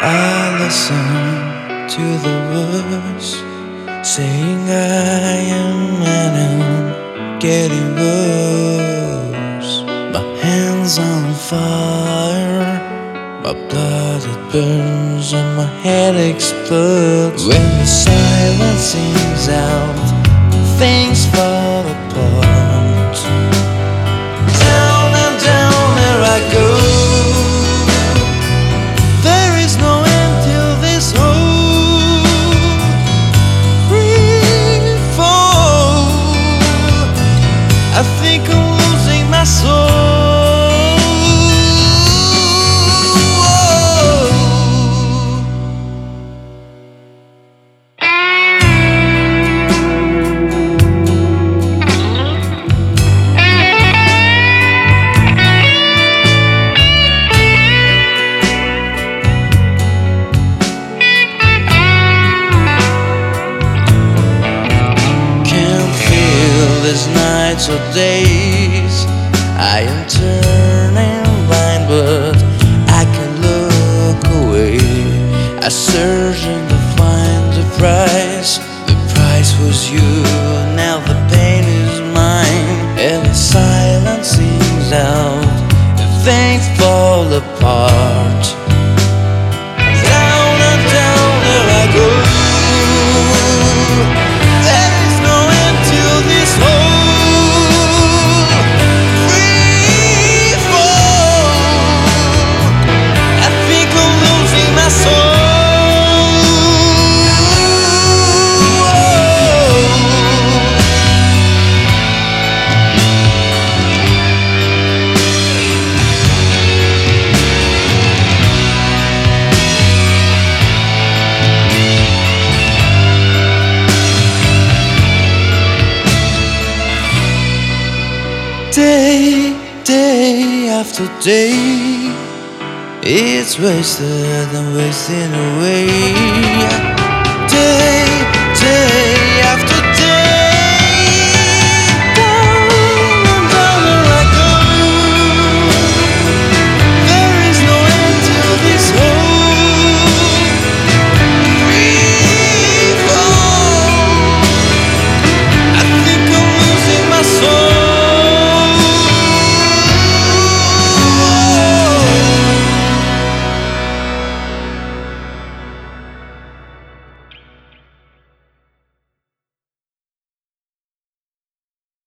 I listen to the words saying I am and I'm getting worse. My hands on fire, my blood it burns and my head explodes. When the silence sings out, things fall apart. Down and down there I go. There is no end till this whole free fall. I think I'm losing my soul. These nights or days I am turning blind, but I can look away. I searching to find the price. The price was you, now the pain is mine. And the silence sings out, and things fall apart. Down and down there I go. Day after day, it's wasted and wasting away. Day